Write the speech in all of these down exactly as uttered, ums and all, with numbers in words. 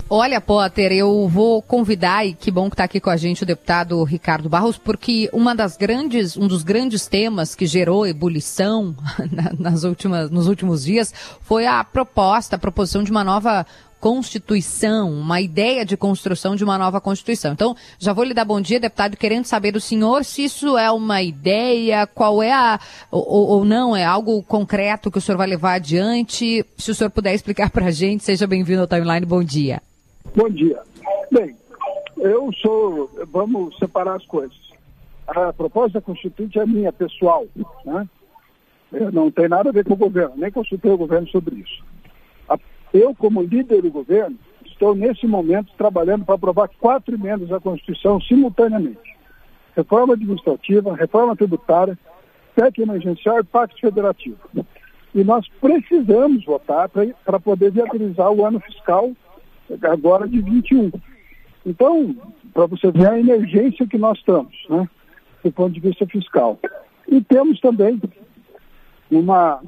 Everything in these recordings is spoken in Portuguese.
Olha, Potter, eu vou convidar, e que bom que está aqui com a gente o deputado Ricardo Barros, porque uma das grandes, um dos grandes temas que gerou ebulição nas últimas, nos últimos dias foi a proposta, a proposição de uma nova Constituição, uma ideia de construção de uma nova Constituição. Então, já vou lhe dar bom dia, deputado, querendo saber do senhor se isso é uma ideia, qual é a, ou, ou não, é algo concreto que o senhor vai levar adiante. Se o senhor puder explicar para a gente, seja bem-vindo ao Timeline, bom dia. Bom dia. Bem, eu sou, vamos separar as coisas. A proposta constituinte é minha, pessoal, né? Eu não tem nada a ver com o governo, nem consultei o governo sobre isso. A, eu, como líder do governo, estou nesse momento trabalhando para aprovar quatro emendas à Constituição simultaneamente. Reforma administrativa, reforma tributária, P E C emergencial e Pacto Federativo. E nós precisamos votar para poder viabilizar o ano fiscal agora de vinte e um. Então, para você ver a emergência que nós estamos, né, do ponto de vista fiscal. E temos também uma,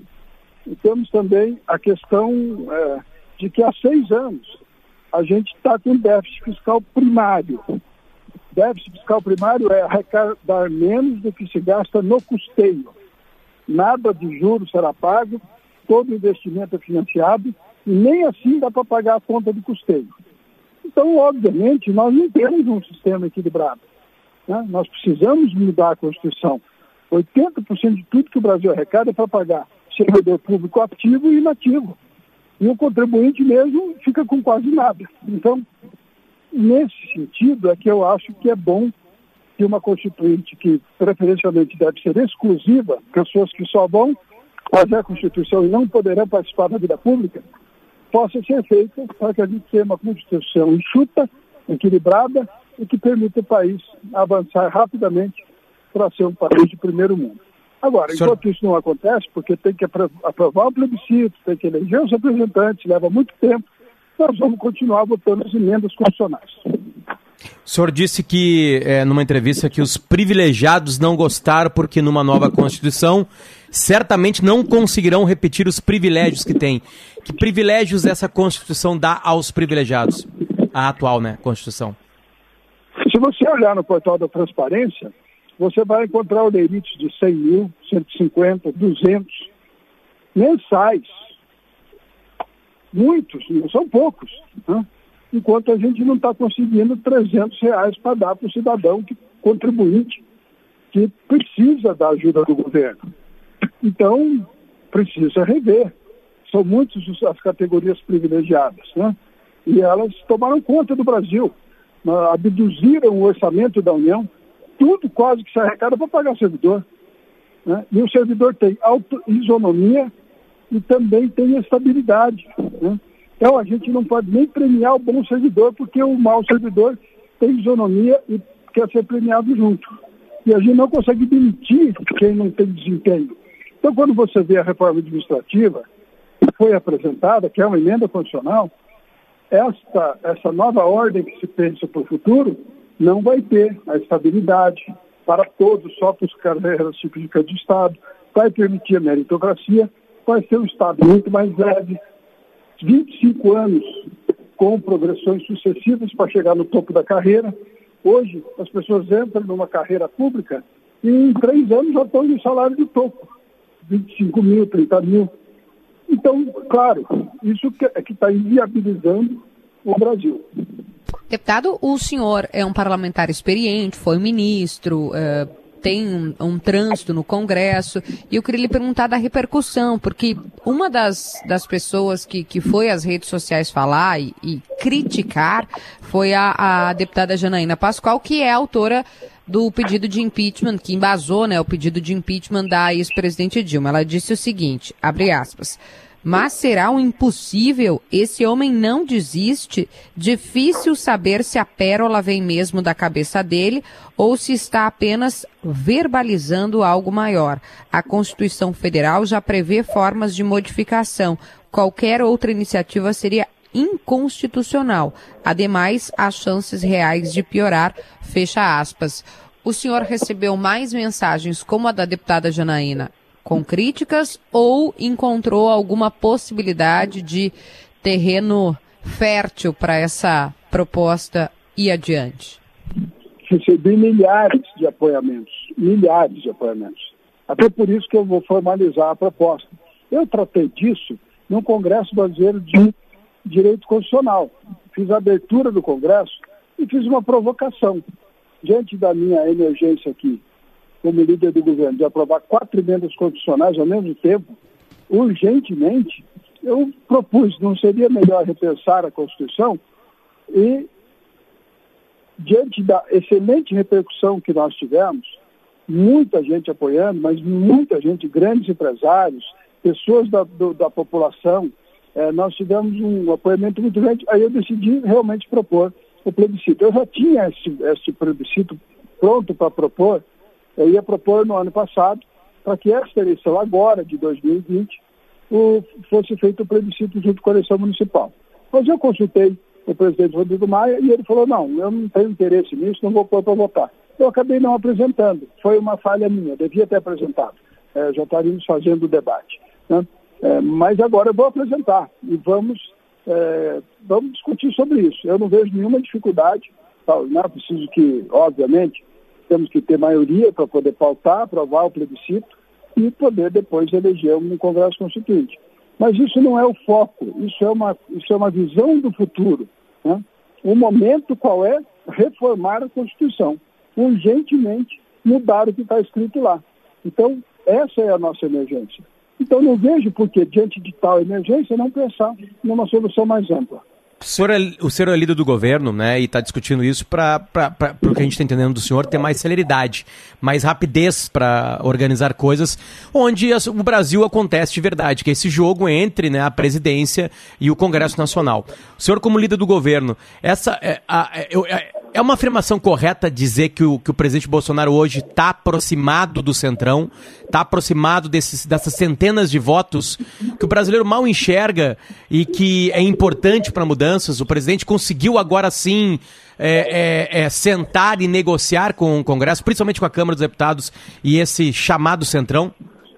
e temos também a questão é, de que há seis anos a gente está com déficit fiscal primário. Déficit fiscal primário é arrecadar menos do que se gasta no custeio. Nada de juros será pago, todo investimento é financiado, e nem assim dá para pagar a conta de custeio. Então, obviamente, nós não temos um sistema equilibrado, né? Nós precisamos mudar a Constituição. oitenta por cento de tudo que o Brasil arrecada é para pagar servidor público ativo e inativo. E o contribuinte mesmo fica com quase nada. Então, nesse sentido, é que eu acho que é bom que uma Constituinte, que preferencialmente deve ser exclusiva, pessoas que só vão fazer a Constituição e não poderão participar da vida pública, possa ser feita para que a gente tenha uma Constituição enxuta, equilibrada e que permita o país avançar rapidamente para ser um país de primeiro mundo. Agora, Senhor... enquanto isso não acontece, porque tem que aprovar o plebiscito, tem que eleger os representantes, leva muito tempo, nós vamos continuar votando as emendas constitucionais. O senhor disse que, é, numa entrevista, que os privilegiados não gostaram porque numa nova Constituição certamente não conseguirão repetir os privilégios que têm. Que privilégios essa Constituição dá aos privilegiados? A atual, né, Constituição. Se você olhar no portal da transparência, você vai encontrar olerites de cem mil, cento e cinquenta, duzentos mensais. Muitos, não são poucos, né? Enquanto a gente não está conseguindo trezentos reais para dar para o cidadão que, contribuinte que precisa da ajuda do governo. Então, precisa rever. São muitas as categorias privilegiadas, né? E elas tomaram conta do Brasil, abduziram o orçamento da União, tudo quase que se arrecada para pagar o servidor, né? E o servidor tem auto-isonomia e também tem estabilidade, né? Então a gente não pode nem premiar o bom servidor, porque o mau servidor tem isonomia e quer ser premiado junto. E a gente não consegue demitir quem não tem desempenho. Então, quando você vê a reforma administrativa que foi apresentada, que é uma emenda constitucional, esta, essa nova ordem que se pensa para o futuro não vai ter a estabilidade para todos, só para os carreiras típicas de Estado, vai permitir a meritocracia, vai ser um Estado muito mais leve, vinte e cinco anos com progressões sucessivas para chegar no topo da carreira. Hoje, as pessoas entram numa carreira pública e em três anos já estão no salário de topo, vinte e cinco mil, trinta mil. Então, claro, isso é que está inviabilizando o Brasil. Deputado, o senhor é um parlamentar experiente, foi ministro, uh, tem um, um trânsito no Congresso, e eu queria lhe perguntar da repercussão, porque uma das, das pessoas que, que foi às redes sociais falar e, e criticar foi a, a deputada Janaína Pascoal, que é autora do pedido de impeachment, que embasou, né, o pedido de impeachment da ex-presidente Dilma. Ela disse o seguinte, abre aspas, mas será um impossível? Esse homem não desiste? Difícil saber se a pérola vem mesmo da cabeça dele ou se está apenas verbalizando algo maior. A Constituição Federal já prevê formas de modificação. Qualquer outra iniciativa seria inconstitucional. Ademais, há chances reais de piorar, fecha aspas. O senhor recebeu mais mensagens como a da deputada Janaína com críticas ou encontrou alguma possibilidade de terreno fértil para essa proposta ir adiante? Recebi milhares de apoiamentos, milhares de apoiamentos. Até por isso que eu vou formalizar a proposta. Eu tratei disso no Congresso Brasileiro de Direito Constitucional. Fiz a abertura do Congresso e fiz uma provocação. Diante da minha emergência aqui, como líder do governo, de aprovar quatro emendas constitucionais ao mesmo tempo, urgentemente, eu propus, não seria melhor repensar a Constituição? E, diante da excelente repercussão que nós tivemos, muita gente apoiando, mas muita gente, grandes empresários, pessoas da, do, da população, eh, nós tivemos um apoiamento muito grande. Aí eu decidi realmente propor o plebiscito. Eu já tinha esse, esse plebiscito pronto para propor, eu ia propor no ano passado, para que esta eleição agora, de dois mil e vinte, o, fosse feito o plebiscito junto com a eleição municipal. Mas eu consultei o presidente Rodrigo Maia e ele falou, não, eu não tenho interesse nisso, não vou pôr para votar. Eu acabei não apresentando, foi uma falha minha, devia ter apresentado, é, já estaríamos fazendo o debate, né? É, mas agora eu vou apresentar e vamos, é, vamos discutir sobre isso. Eu não vejo nenhuma dificuldade, tal, né? Preciso que, obviamente, temos que ter maioria para poder pautar, aprovar o plebiscito e poder depois eleger um Congresso Constituinte. Mas isso não é o foco, isso é uma, isso é uma visão do futuro, né? O momento qual é? Reformar a Constituição, urgentemente mudar o que está escrito lá. Então, essa é a nossa emergência. Então, não vejo por que, diante de tal emergência, não pensar numa solução mais ampla. O senhor é, o senhor é líder do governo, né, e está discutindo isso para o que a gente está entendendo do senhor, ter mais celeridade, mais rapidez para organizar coisas, onde as, o Brasil acontece de verdade, que é esse jogo entre, né, a presidência e o Congresso Nacional. O senhor, como líder do governo, essa é, a, é, é uma afirmação correta dizer que o, que o presidente Bolsonaro hoje está aproximado do Centrão, está aproximado desses, dessas centenas de votos que o brasileiro mal enxerga e que é importante para a mudança? O presidente conseguiu agora sim é, é, é, sentar e negociar com o Congresso, principalmente com a Câmara dos Deputados e esse chamado Centrão?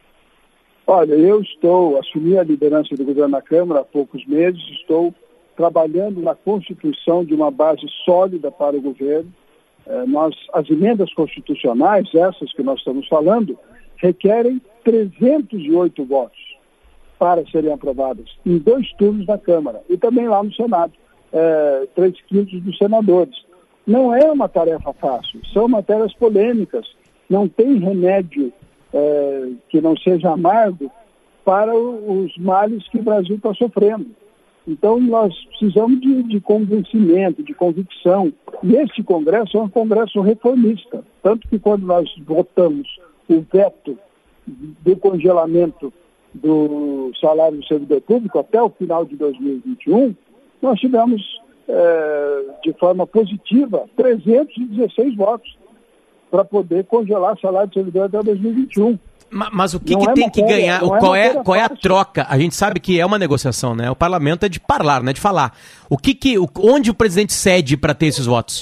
Olha, eu estou, assumi a liderança do governo na Câmara há poucos meses, estou trabalhando na constituição de uma base sólida para o governo. É, nós, as emendas constitucionais, essas que nós estamos falando, requerem trezentos e oito votos para serem aprovadas em dois turnos na Câmara e também lá no Senado, é, três quintos dos senadores. Não é uma tarefa fácil, são matérias polêmicas, não tem remédio é, que não seja amargo para o, os males que o Brasil está sofrendo. Então nós precisamos de, de convencimento, de convicção, e este Congresso é um Congresso reformista, tanto que quando nós votamos o veto do congelamento do salário do servidor público até o final de dois mil e vinte e um, nós tivemos, é, de forma positiva, trezentos e dezesseis votos para poder congelar salário do servidor até dois mil e vinte e um. Mas, mas o que, que é tem matéria, que ganhar? Qual é, é, qual é a troca? A gente sabe que é uma negociação, né? O parlamento é de falar, né? De falar. O que que, onde o presidente cede para ter esses votos?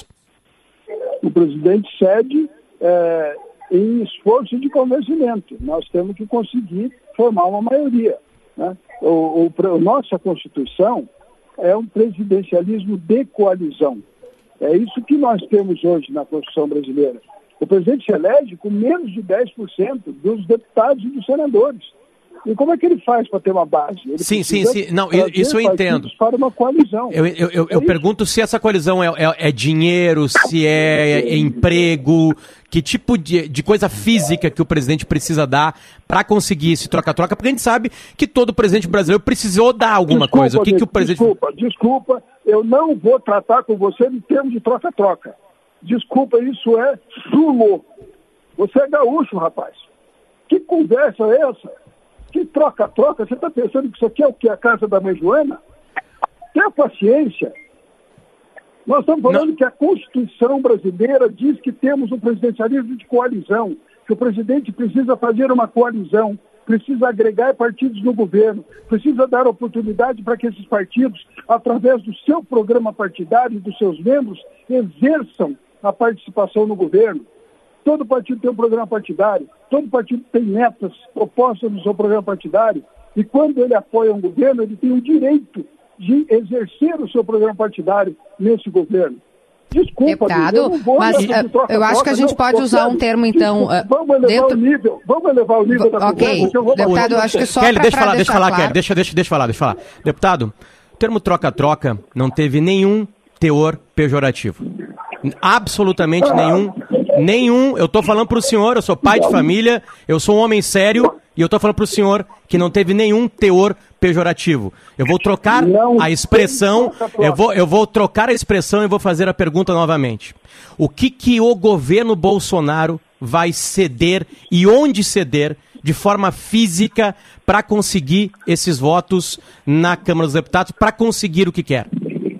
O presidente cede é, em esforço de convencimento. Nós temos que conseguir formar uma maioria, né? O, o, a nossa Constituição é um presidencialismo de coalizão. É isso que nós temos hoje na Constituição brasileira. O presidente se elege com menos de dez por cento dos deputados e dos senadores. E como é que ele faz para ter uma base? Ele sim, sim, sim. Não, isso eu entendo. Para uma coalizão. Eu, eu, eu, eu pergunto se essa coalizão é, é, é dinheiro, se é, é emprego, que tipo de, de coisa física que o presidente precisa dar para conseguir esse troca-troca, porque a gente sabe que todo presidente brasileiro precisou dar alguma desculpa, coisa. O que, gente, que o presidente... Desculpa, desculpa, eu não vou tratar com você em termos de troca-troca. Desculpa, isso é sulo. Você é gaúcho, rapaz. Que conversa é essa? Que troca-troca? Você está pensando que isso aqui é o que? A casa da mãe Joana? Tenha paciência. Nós estamos falando Não. que a Constituição brasileira diz que temos um presidencialismo de coalizão, que o presidente precisa fazer uma coalizão, precisa agregar partidos no governo, precisa dar oportunidade para que esses partidos, através do seu programa partidário e dos seus membros, exerçam a participação no governo. Todo partido tem um programa partidário, todo partido tem metas propostas no seu programa partidário, e quando ele apoia um governo, ele tem o direito de exercer o seu programa partidário nesse governo. Desculpa, deputado, eu não vou mas uh, eu acho que a gente não, pode usar um termo, então... Desculpa, vamos elevar dentro... o nível, vamos elevar o nível da okay. conversa. Ok, deputado, eu acho que só Kelly, pra, deixa pra falar, deixa falar, claro. Kelly, deixa, deixa, deixa falar, deixa falar. Deputado, o termo troca-troca não teve nenhum teor pejorativo. Absolutamente nenhum, nenhum. Eu estou falando para o senhor, eu sou pai de família, eu sou um homem sério, e eu estou falando para o senhor que não teve nenhum teor pejorativo. Eu vou trocar não a expressão, eu vou, eu vou trocar a expressão e vou fazer a pergunta novamente. O que que o governo Bolsonaro vai ceder e onde ceder de forma física para conseguir esses votos na Câmara dos Deputados, para conseguir o que quer?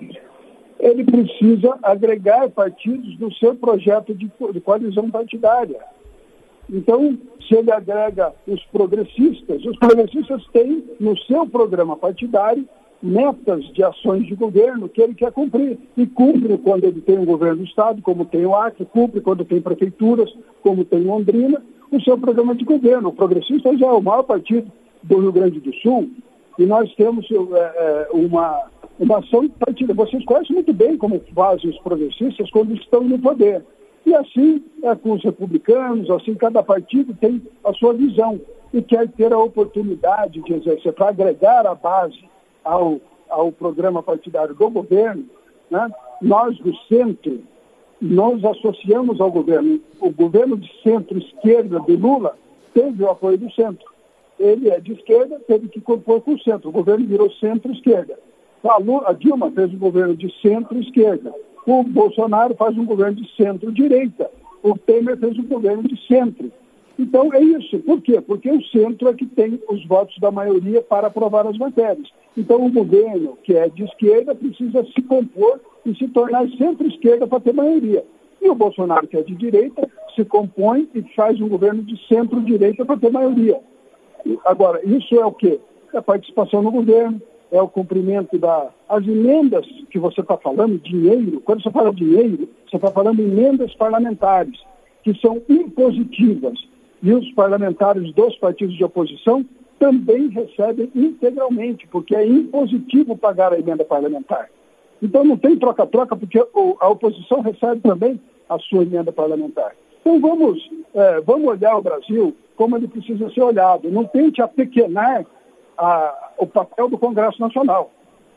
Ele precisa agregar partidos no seu projeto de, de coalizão partidária. Então, se ele agrega os progressistas, os progressistas têm no seu programa partidário metas de ações de governo que ele quer cumprir. E cumpre quando ele tem um governo do Estado, como tem o Acre, cumpre quando tem prefeituras, como tem Londrina, o seu programa de governo. O progressista já é o maior partido do Rio Grande do Sul e nós temos é, uma, uma ação partida. Vocês conhecem muito bem como fazem os progressistas quando estão no poder. E assim é com os republicanos, assim cada partido tem a sua visão e quer ter a oportunidade de exercer para agregar a base ao, ao programa partidário do governo, né? Nós do centro nos associamos ao governo. O governo de centro-esquerda do Lula teve o apoio do centro. Ele é de esquerda, teve que compor com o centro. O governo virou centro-esquerda. A, Lula, a Dilma fez um governo de centro-esquerda. O Bolsonaro faz um governo de centro-direita. O Temer fez um governo de centro. Então é isso. Por quê? Porque o centro é que tem os votos da maioria para aprovar as matérias. Então o governo que é de esquerda precisa se compor e se tornar centro-esquerda para ter maioria. E o Bolsonaro, que é de direita, se compõe e faz um governo de centro-direita para ter maioria. Agora, isso é o quê? É a participação no governo, é o cumprimento das emendas que você está falando, dinheiro. Quando você fala dinheiro, você está falando emendas parlamentares, que são impositivas. E os parlamentares dos partidos de oposição também recebem integralmente, porque é impositivo pagar a emenda parlamentar. Então não tem troca-troca, porque a oposição recebe também a sua emenda parlamentar. Então vamos, é, vamos olhar o Brasil como ele precisa ser olhado. Não tente apequenar a, o papel do Congresso Nacional.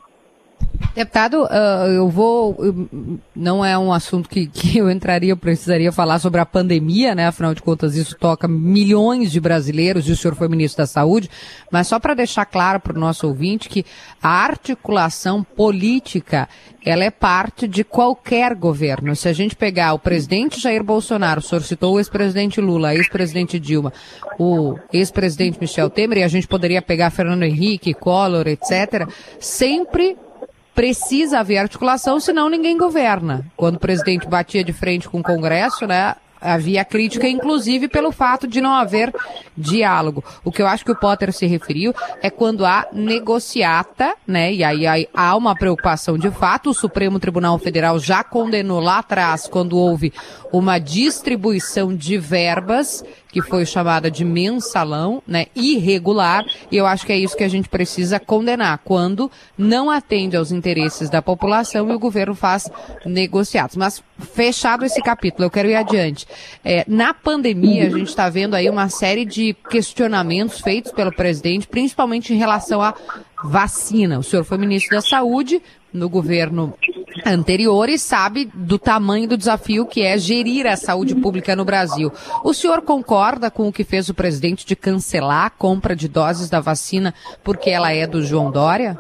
Deputado, uh, eu vou, não é um assunto que, que eu entraria, eu precisaria falar sobre a pandemia, né? Afinal de contas, isso toca milhões de brasileiros e o senhor foi ministro da Saúde, mas só para deixar claro para o nosso ouvinte que a articulação política, ela é parte de qualquer governo. Se a gente pegar o presidente Jair Bolsonaro, o senhor citou o ex-presidente Lula, a ex-presidente Dilma, o ex-presidente Michel Temer, e a gente poderia pegar Fernando Henrique, Collor, etcétera, sempre precisa haver articulação, senão ninguém governa. Quando o presidente batia de frente com o Congresso, né, havia crítica, inclusive, pelo fato de não haver diálogo. O que eu acho que o Potter se referiu é quando há negociata, né, e aí, aí há uma preocupação de fato. O Supremo Tribunal Federal já condenou lá atrás, quando houve uma distribuição de verbas, que foi chamada de mensalão, né, irregular, e eu acho que é isso que a gente precisa condenar, quando não atende aos interesses da população e o governo faz negociados. Mas, fechado esse capítulo, eu quero ir adiante. É, na pandemia, a gente está vendo aí uma série de questionamentos feitos pelo presidente, principalmente em relação à vacina. O senhor foi ministro da Saúde no governo anterior e sabe do tamanho do desafio que é gerir a saúde pública no Brasil. O senhor concorda com o que fez o presidente de cancelar a compra de doses da vacina porque ela é do João Dória?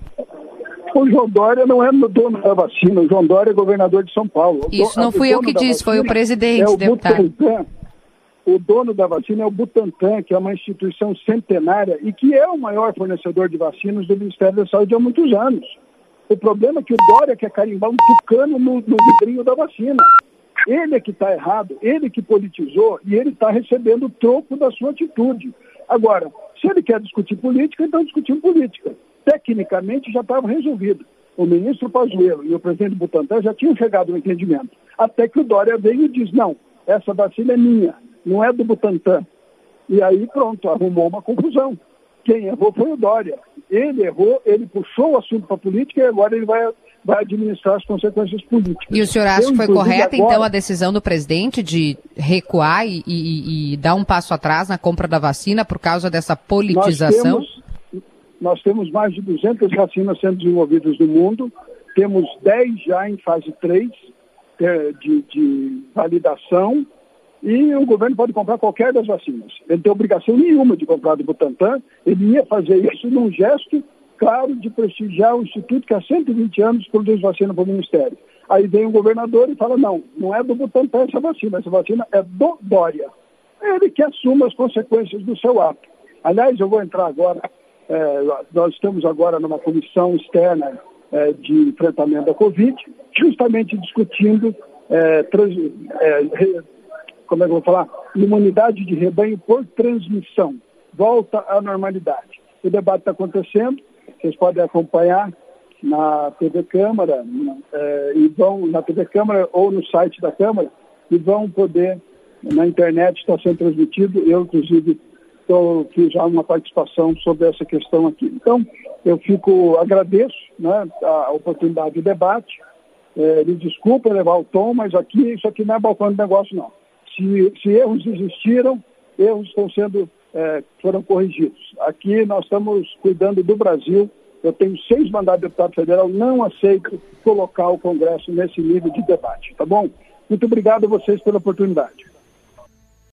O João Dória não é o dono da vacina, o João Dória é governador de São Paulo. Isso não fui eu que disse, foi o presidente, deputado. O dono da vacina é o Butantan, que é uma instituição centenária e que é o maior fornecedor de vacinas do Ministério da Saúde há muitos anos. O problema é que o Dória quer carimbar um tucano no, no vidrinho da vacina. Ele é que está errado, ele que politizou e ele está recebendo o troco da sua atitude. Agora, se ele quer discutir política, então discutir política. Tecnicamente já estava resolvido. O ministro Pazuello e o presidente Butantan já tinham chegado no entendimento. Até que o Dória veio e diz, não, essa vacina é minha, não é do Butantan. E aí pronto, arrumou uma confusão. quem errou foi o Dória. Ele errou, ele puxou o assunto para a política e agora ele vai, vai administrar as consequências políticas. E o senhor acha Eu, que foi correta, agora, então, a decisão do presidente de recuar e, e, e dar um passo atrás na compra da vacina por causa dessa politização? Nós temos, nós temos mais de duzentas vacinas sendo desenvolvidas no mundo, temos dez já em fase três de, de validação, e o governo pode comprar qualquer das vacinas. Ele não tem obrigação nenhuma de comprar do Butantan, ele ia fazer isso num gesto, claro, de prestigiar o Instituto que há cento e vinte anos produz vacina para o Ministério. Aí vem o governador e fala, não, não é do Butantan essa vacina, essa vacina é do Dória. Ele que assuma as consequências do seu ato. Aliás, eu vou entrar agora, é, nós estamos agora numa comissão externa é, de enfrentamento da Covid, justamente discutindo é, trans, é, como é que eu vou falar? Imunidade de rebanho por transmissão. Volta à normalidade. O debate está acontecendo, vocês podem acompanhar na T V Câmara, eh, e vão na T V Câmara ou no site da Câmara, e vão poder, na internet está sendo transmitido, eu inclusive tô, fiz já uma participação sobre essa questão aqui. Então, eu fico, agradeço, né, a oportunidade de debate, eh, me desculpa levar o tom, mas aqui, isso aqui não é balcão de negócio não. Se, se erros existiram, erros estão sendo, é, foram corrigidos. Aqui nós estamos cuidando do Brasil. Eu tenho seis mandatos de deputado federal, não aceito colocar o Congresso nesse nível de debate, tá bom? Muito obrigado a vocês pela oportunidade.